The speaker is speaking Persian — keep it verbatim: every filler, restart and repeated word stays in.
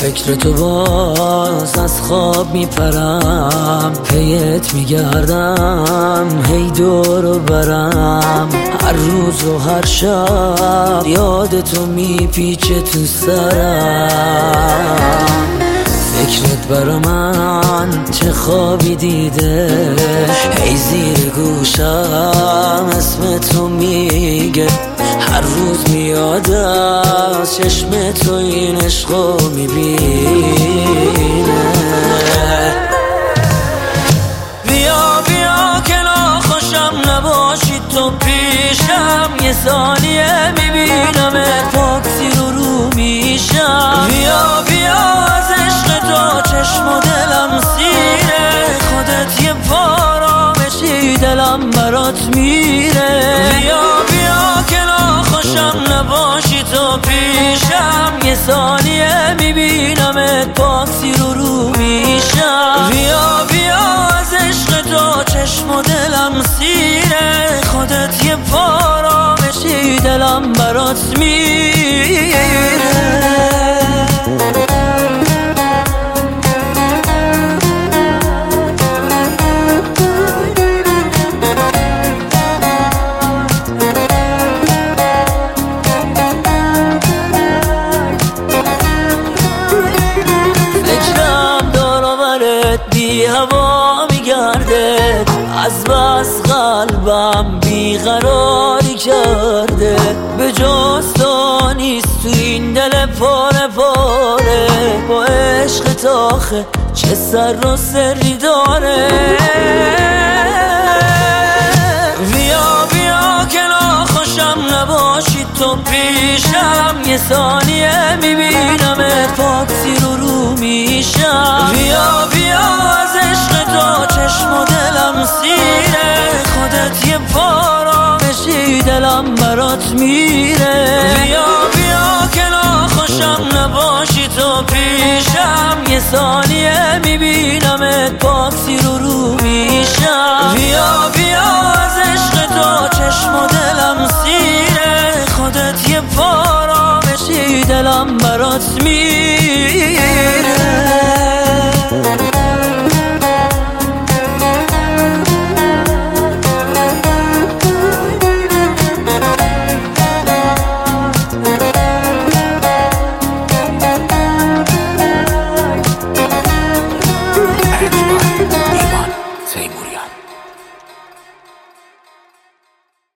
فکر تو باز از خواب میپرم، پیت میگردم هی دور و برم، هر روز و هر شب یاد تو میپیچه تو سرم. فکرت برا من چه خوابی دیده، هی زیر گوشم اسم تو میگه، هر روز میاد از چشم تو این عشقو میبینه. بیا بیا که ناخوشم نباشی تو پیشم، یه ثانیه میبینمت پاکسی رو رو میشم. بیا بیا از عشق تو چشم و دلم سیره، خودت یه پارامشی دلم برات میره. بیا بیا که ناخوشم نباشی تو پیشم، یه ثانیه میبینمت پاکسی رو رو میشم. بیا بیا از عشق تو چشم و دلم سیره، خودت یه پارامشی دلم برات میره. بی هوا میگرده، از بس قلبم بیقراری کرده، به جز تو نیست تو این دل پاره پاره، با عشق تاخه چه سر و سری داره. بیا بیا که ناخوشم نباشی تو پیشم، یه ثانیه میبینمت پاکسی رو رو میشم. بیا بیا از عشق تو چشم و دلم سیره، خودت یه پارامشی دلم برات میره. بیا بیا که ناخوشم نباشی تو پیشم، یه ثانیه